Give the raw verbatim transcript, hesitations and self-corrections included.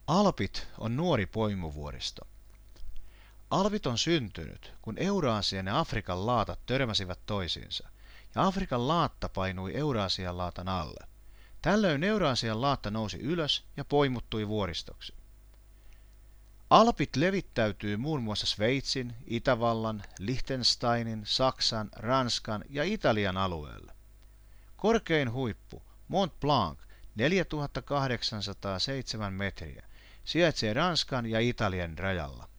Alpit on nuori poimuvuoristo. Alpit on syntynyt, kun Euraasian ja Afrikan laatat törmäsivät toisiinsa, ja Afrikan laatta painui Euraasian laatan alle. Tällöin Euraasian laatta nousi ylös ja poimuttui vuoristoksi. Alpit levittäytyy muun muassa Sveitsin, Itävallan, Liechtensteinin, Saksan, Ranskan ja Italian alueelle. Korkein huippu, Mont Blanc, neljätuhattakahdeksansataaseitsemän metriä, sijaitsee Ranskan ja Italian rajalla.